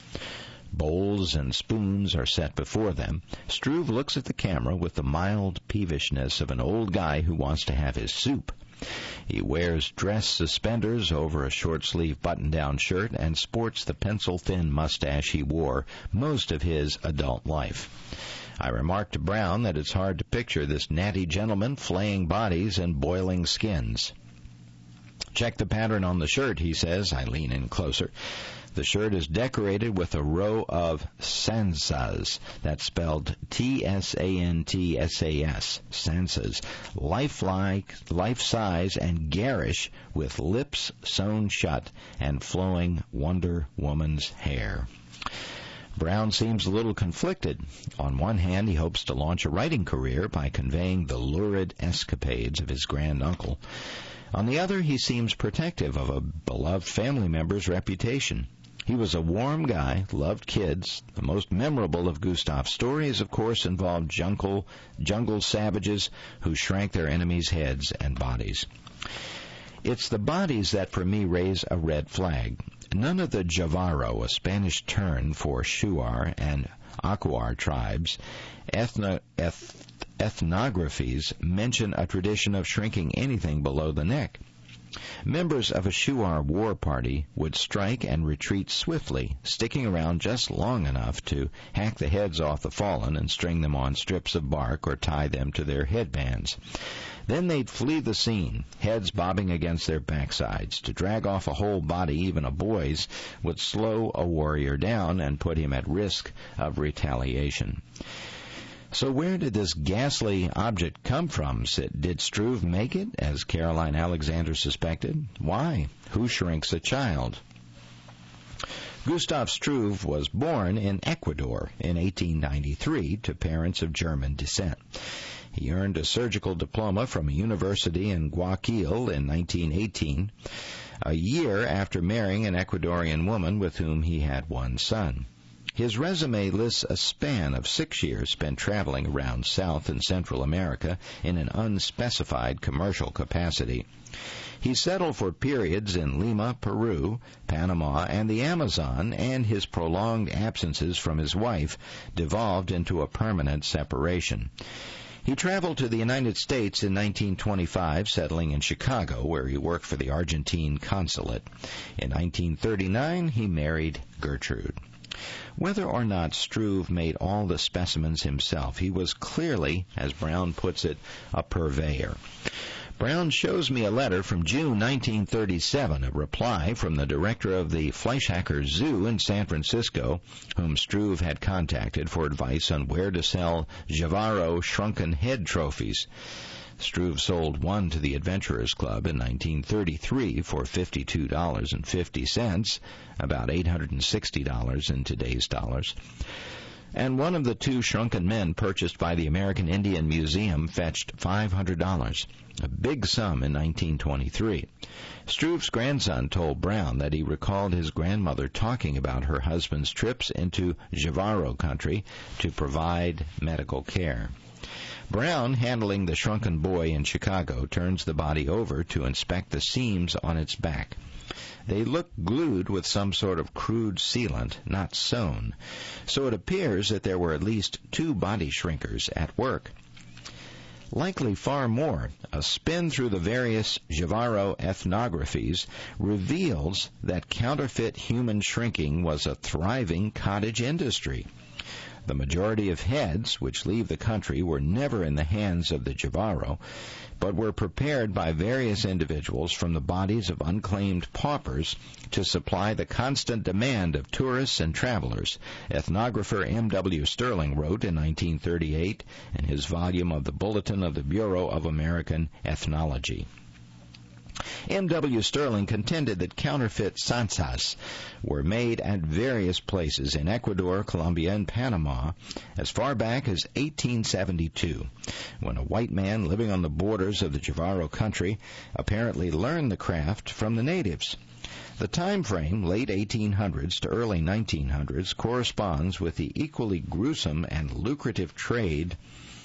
Bowls and spoons are set before them. Struve looks at the camera with the mild peevishness of an old guy who wants to have his soup. He wears dress suspenders over a short-sleeve button-down shirt and sports the pencil-thin mustache he wore most of his adult life. I remarked to Brown that it's hard to picture this natty gentleman flaying bodies and boiling skins. Check the pattern on the shirt, he says. I lean in closer. The shirt is decorated with a row of sansas, that's spelled T S A N T S A S, sansas, lifelike, life-size, and garish, with lips sewn shut and flowing Wonder Woman's hair. Brown seems a little conflicted. On one hand, he hopes to launch a writing career by conveying the lurid escapades of his granduncle. On the other, he seems protective of a beloved family member's reputation. He was a warm guy, loved kids. The most memorable of Gustav's stories, of course, involved jungle, jungle savages who shrank their enemies' heads and bodies. It's the bodies that, for me, raise a red flag. None of the Javaro, a Spanish term for Shuar and Achuar tribes, ethno, eth, ethnographies mention a tradition of shrinking anything below the neck. Members of a Shuar war party would strike and retreat swiftly, sticking around just long enough to hack the heads off the fallen and string them on strips of bark or tie them to their headbands. Then they'd flee the scene, heads bobbing against their backsides. To drag off a whole body, even a boy's, would slow a warrior down and put him at risk of retaliation. So where did this ghastly object come from? Did Struve make it, as Caroline Alexander suspected? Why? Who shrinks a child? Gustav Struve was born in Ecuador in eighteen ninety-three to parents of German descent. He earned a surgical diploma from a university in Guayaquil in nineteen eighteen, a year after marrying an Ecuadorian woman with whom he had one son. His resume lists a span of six years spent traveling around South and Central America in an unspecified commercial capacity. He settled for periods in Lima, Peru, Panama, and the Amazon, and his prolonged absences from his wife devolved into a permanent separation. He traveled to the United States in nineteen twenty-five, settling in Chicago, where he worked for the Argentine consulate. In nineteen thirty-nine, he married Gertrude. Whether or not Struve made all the specimens himself, he was clearly, as Brown puts it, a purveyor. Brown shows me a letter from June nineteen thirty-seven, a reply from the director of the Fleischhacker Zoo in San Francisco, whom Struve had contacted for advice on where to sell Javaro shrunken head trophies. Struve sold one to the Adventurers Club in nineteen thirty-three for fifty-two dollars and fifty cents, about eight hundred sixty dollars in today's dollars. And one of the two shrunken men purchased by the American Indian Museum fetched five hundred dollars, a big sum in nineteen twenty-three. Struve's grandson told Brown that he recalled his grandmother talking about her husband's trips into Jivaro country to provide medical care. Brown, handling the shrunken boy in Chicago, turns the body over to inspect the seams on its back. They look glued with some sort of crude sealant, not sewn, so it appears that there were at least two body shrinkers at work. Likely far more, a spin through the various Jivaro ethnographies reveals that counterfeit human shrinking was a thriving cottage industry. The majority of heads which leave the country were never in the hands of the Jivaro, but were prepared by various individuals from the bodies of unclaimed paupers to supply the constant demand of tourists and travelers, ethnographer M W Sterling wrote in nineteen thirty-eight in his volume of the Bulletin of the Bureau of American Ethnology. M W Sterling contended that counterfeit sansas were made at various places in Ecuador, Colombia, and Panama as far back as eighteen seventy-two, when a white man living on the borders of the Jivaro country apparently learned the craft from the natives. The time frame, late eighteen hundreds to early nineteen hundreds, corresponds with the equally gruesome and lucrative trade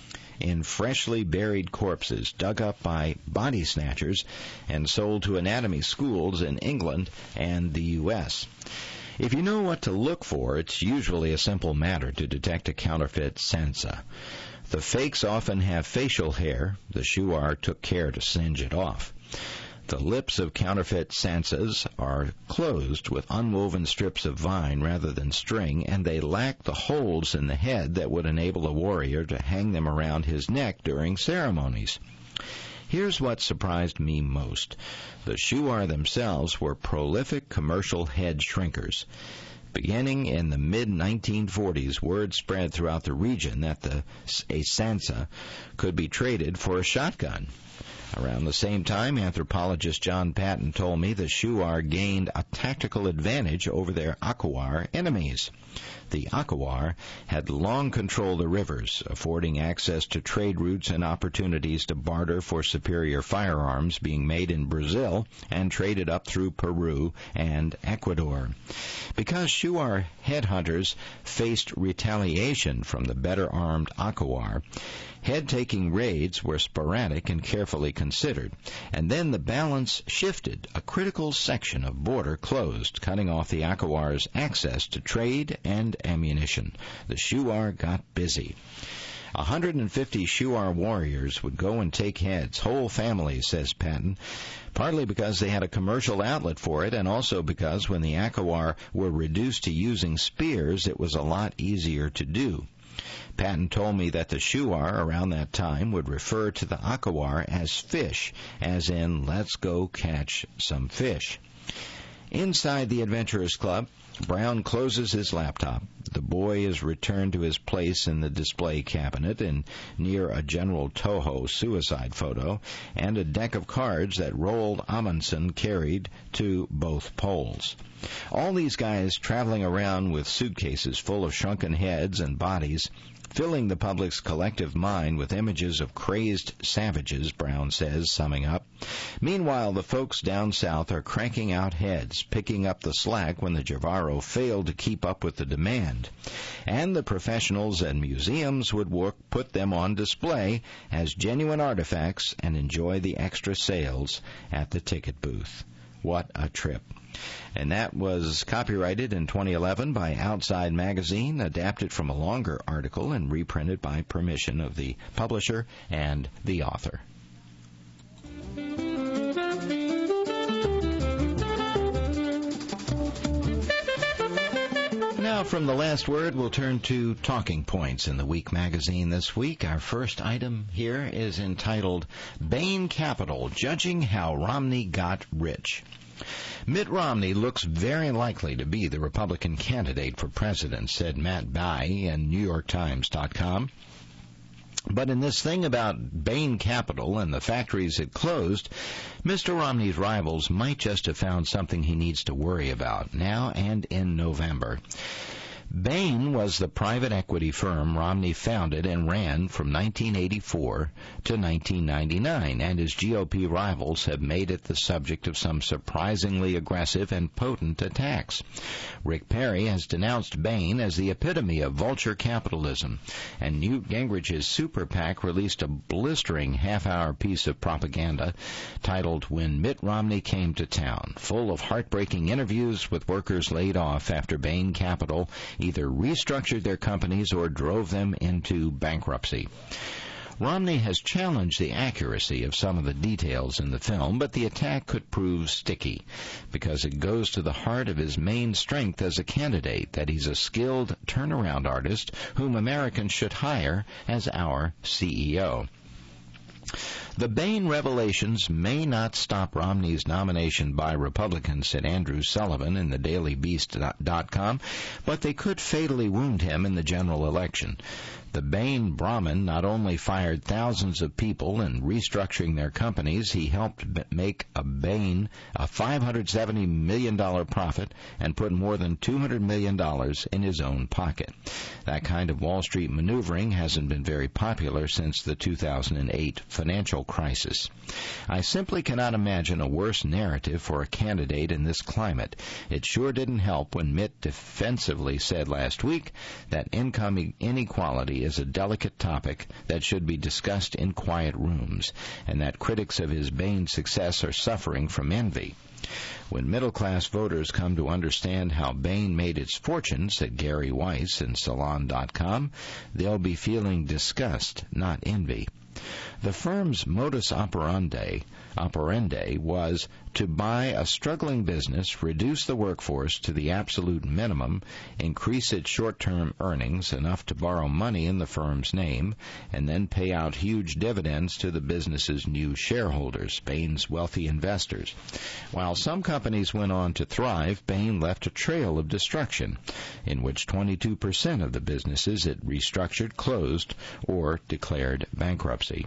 in freshly buried corpses dug up by body snatchers and sold to anatomy schools in England and the U S If you know what to look for, it's usually a simple matter to detect a counterfeit sansa. The fakes often have facial hair. The shuar took care to singe it off. The lips of counterfeit sansas are closed with unwoven strips of vine rather than string, and they lack the holes in the head that would enable a warrior to hang them around his neck during ceremonies. Here's what surprised me most. The shuar themselves were prolific commercial head shrinkers. Beginning in the mid nineteen forties, word spread throughout the region that the a sansa could be traded for a shotgun. Around the same time, anthropologist John Patton told me the shuar gained a tactical advantage over their Akawar enemies. The Akawar had long controlled the rivers, affording access to trade routes and opportunities to barter for superior firearms being made in Brazil and traded up through Peru and Ecuador. Because shuar headhunters faced retaliation from the better-armed Akawar, head-taking raids were sporadic and carefully considered, and then the balance shifted. A critical section of border closed, cutting off the Akawar's access to trade and ammunition. The shuar got busy. one hundred fifty shuar warriors would go and take heads, whole families, says Patton, partly because they had a commercial outlet for it, and also because when the Akawar were reduced to using spears, it was a lot easier to do. Patton told me that the shuar around that time would refer to the Akawar as fish, as in, let's go catch some fish. Inside the Adventurers Club, Brown closes his laptop. The boy is returned to his place in the display cabinet and near a General Toho suicide photo and a deck of cards that Roald Amundsen carried to both poles. All these guys traveling around with suitcases full of shrunken heads and bodies, filling the public's collective mind with images of crazed savages, Brown says, summing up. Meanwhile, the folks down south are cranking out heads, picking up the slack when the Jivaro failed to keep up with the demand. And the professionals and museums would work, put them on display as genuine artifacts and enjoy the extra sales at the ticket booth. What a trip. And that was copyrighted in twenty eleven by Outside Magazine, adapted from a longer article and reprinted by permission of the publisher and the author. Now, from the last word, we'll turn to talking points in the Week magazine this week. Our first item here is entitled, Bain Capital, Judging How Romney Got Rich. Mitt Romney looks very likely to be the Republican candidate for president, said Matt Bai in New York Times dot com. But in this thing about Bain Capital and the factories it closed, Mister Romney's rivals might just have found something he needs to worry about now and in November. Bain was the private equity firm Romney founded and ran from nineteen eighty-four to nineteen ninety-nine, and his G O P rivals have made it the subject of some surprisingly aggressive and potent attacks. Rick Perry has denounced Bain as the epitome of vulture capitalism, and Newt Gingrich's super PAC released a blistering half-hour piece of propaganda titled When Mitt Romney Came to Town, full of heartbreaking interviews with workers laid off after Bain Capital either restructured their companies or drove them into bankruptcy. Romney has challenged the accuracy of some of the details in the film, but the attack could prove sticky because it goes to the heart of his main strength as a candidate, that he's a skilled turnaround artist whom Americans should hire as our C E O. The Bain revelations may not stop Romney's nomination by Republicans, said Andrew Sullivan in the daily beast dot com, but they could fatally wound him in the general election. The Bain Brahmin not only fired thousands of people in restructuring their companies, he helped make a Bain a five hundred seventy million dollars profit and put more than two hundred million dollars in his own pocket. That kind of Wall Street maneuvering hasn't been very popular since the two thousand eight financial crisis. I simply cannot imagine a worse narrative for a candidate in this climate. It sure didn't help when Mitt defensively said last week that income inequality is a delicate topic that should be discussed in quiet rooms, and that critics of his Bain success are suffering from envy. When middle-class voters come to understand how Bain made its fortune, said Gary Weiss in Salon dot com, they'll be feeling disgust, not envy. The firm's modus operandi, operandi was to buy a struggling business, reduce the workforce to the absolute minimum, increase its short-term earnings enough to borrow money in the firm's name, and then pay out huge dividends to the business's new shareholders, Bain's wealthy investors. While some companies went on to thrive, Bain left a trail of destruction, in which twenty-two percent of the businesses it restructured closed or declared bankruptcy.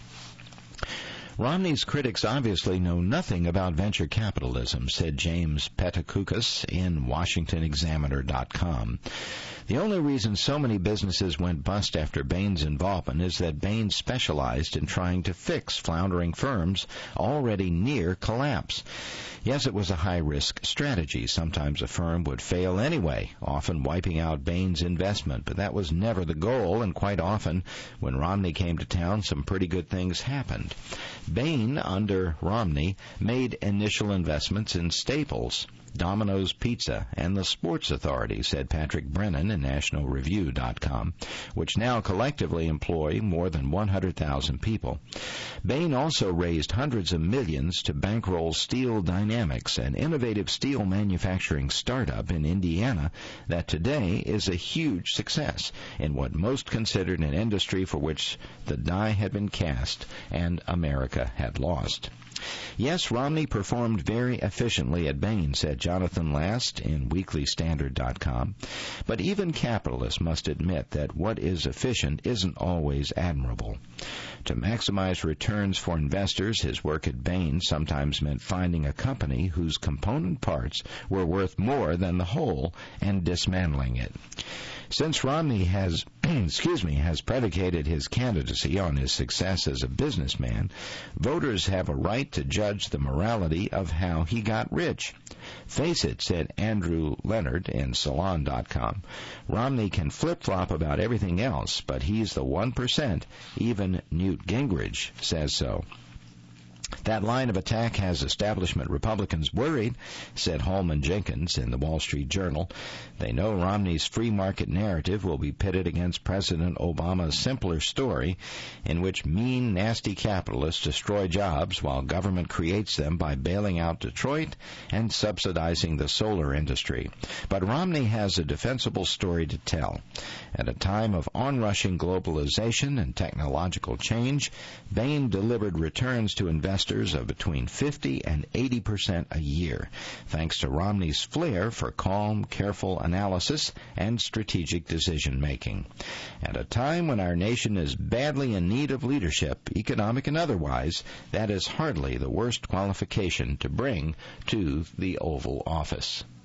Romney's critics obviously know nothing about venture capitalism, said James Petacoukas in Washington Examiner dot com. The only reason so many businesses went bust after Bain's involvement is that Bain specialized in trying to fix floundering firms already near collapse. Yes, it was a high-risk strategy. Sometimes a firm would fail anyway, often wiping out Bain's investment, but that was never the goal, and quite often, when Romney came to town, some pretty good things happened. Bain, under Romney, made initial investments in Staples, Domino's Pizza, and the Sports Authority, said Patrick Brennan in National Review dot com, which now collectively employ more than one hundred thousand people. Bain also raised hundreds of millions to bankroll Steel Dynamics, an innovative steel manufacturing startup in Indiana that today is a huge success in what most considered an industry for which the die had been cast and America had lost. Yes, Romney performed very efficiently at Bain, said Jonathan Last in Weekly Standard dot com. But even capitalists must admit that what is efficient isn't always admirable. To maximize returns for investors, his work at Bain sometimes meant finding a company whose component parts were worth more than the whole and dismantling it. Since Romney has, excuse me, has predicated his candidacy on his success as a businessman, voters have a right to judge the morality of how he got rich. Face it, said Andrew Leonard in Salon dot com, Romney can flip-flop about everything else, but he's the one percent. Even Newt Gingrich says so. That line of attack has establishment Republicans worried, said Holman Jenkins in the Wall Street Journal. They know Romney's free market narrative will be pitted against President Obama's simpler story, in which mean, nasty capitalists destroy jobs while government creates them by bailing out Detroit and subsidizing the solar industry. But Romney has a defensible story to tell. At a time of onrushing globalization and technological change, Bain delivered returns to investors of between fifty and eighty percent a year, thanks to Romney's flair for calm, careful analysis and strategic decision-making. At a time when our nation is badly in need of leadership, economic and otherwise, that is hardly the worst qualification to bring to the Oval Office.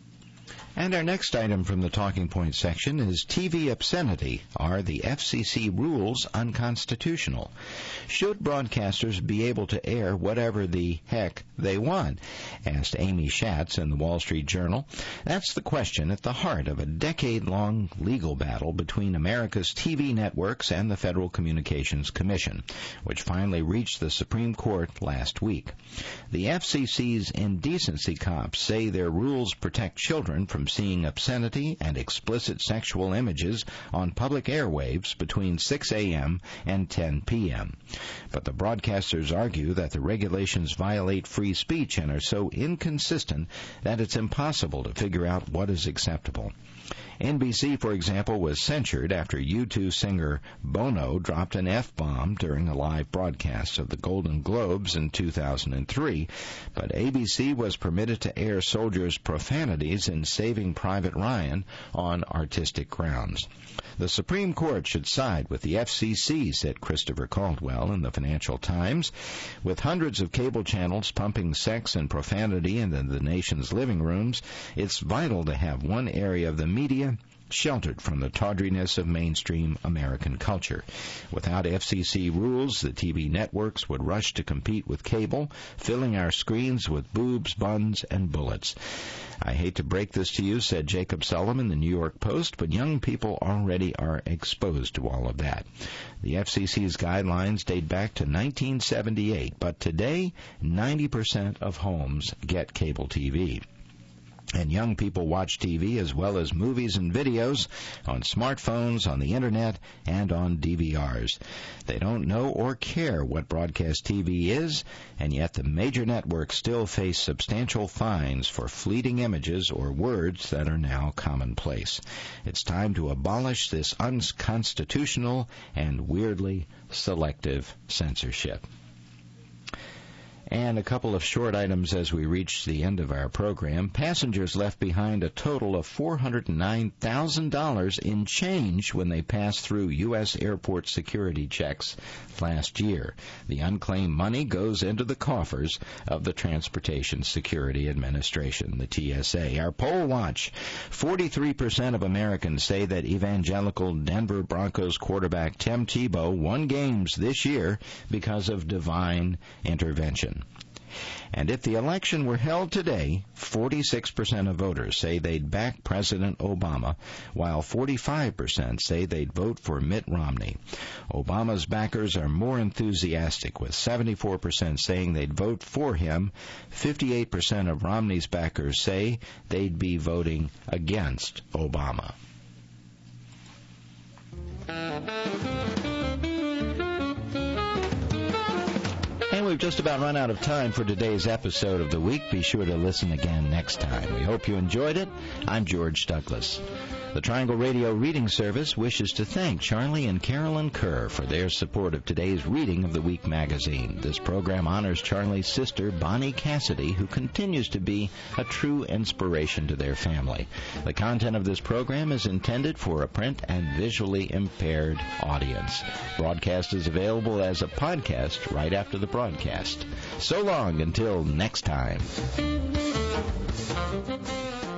And our next item from the Talking Point section is T V obscenity. Are the F C C rules unconstitutional? Should broadcasters be able to air whatever the heck they want? Asked Amy Schatz in the Wall Street Journal. That's the question at the heart of a decade-long legal battle between America's T V networks and the Federal Communications Commission, which finally reached the Supreme Court last week. The F C C's indecency cops say their rules protect children from seeing obscenity and explicit sexual images on public airwaves between six a.m. and ten p.m. But the broadcasters argue that the regulations violate free speech and are so inconsistent that it's impossible to figure out what is acceptable. N B C, for example, was censured after U two singer Bono dropped an F-bomb during a live broadcast of the Golden Globes in two thousand three, but A B C was permitted to air soldiers' profanities in Saving Private Ryan on artistic grounds. The Supreme Court should side with the F C C, said Christopher Caldwell in the Financial Times. With hundreds of cable channels pumping sex and profanity into the nation's living rooms, it's vital to have one area of the media sheltered from the tawdriness of mainstream American culture. Without F C C rules, the T V networks would rush to compete with cable, filling our screens with boobs, buns, and bullets. I hate to break this to you, said Jacob Sullum in the New York Post, but young people already are exposed to all of that. The F C C's guidelines date back to nineteen seventy-eight, but today, ninety percent of homes get cable T V. And young people watch T V as well as movies and videos on smartphones, on the Internet, and on D V Rs. They don't know or care what broadcast T V is, and yet the major networks still face substantial fines for fleeting images or words that are now commonplace. It's time to abolish this unconstitutional and weirdly selective censorship. And a couple of short items as we reach the end of our program. Passengers left behind a total of four hundred nine thousand dollars in change when they passed through U S airport security checks last year. The unclaimed money goes into the coffers of the Transportation Security Administration, the T S A. Our poll watch, forty-three percent of Americans say that evangelical Denver Broncos quarterback Tim Tebow won games this year because of divine intervention. And if the election were held today, forty-six percent of voters say they'd back President Obama, while forty-five percent say they'd vote for Mitt Romney. Obama's backers are more enthusiastic, with seventy-four percent saying they'd vote for him. fifty-eight percent of Romney's backers say they'd be voting against Obama. And we've just about run out of time for today's episode of the week. Be sure to listen again next time. We hope you enjoyed it. I'm George Douglas. The Triangle Radio Reading Service wishes to thank Charlie and Carolyn Kerr for their support of today's reading of the Week magazine. This program honors Charlie's sister, Bonnie Cassidy, who continues to be a true inspiration to their family. The content of this program is intended for a print and visually impaired audience. Broadcast is available as a podcast right after the broadcast. So long until next time.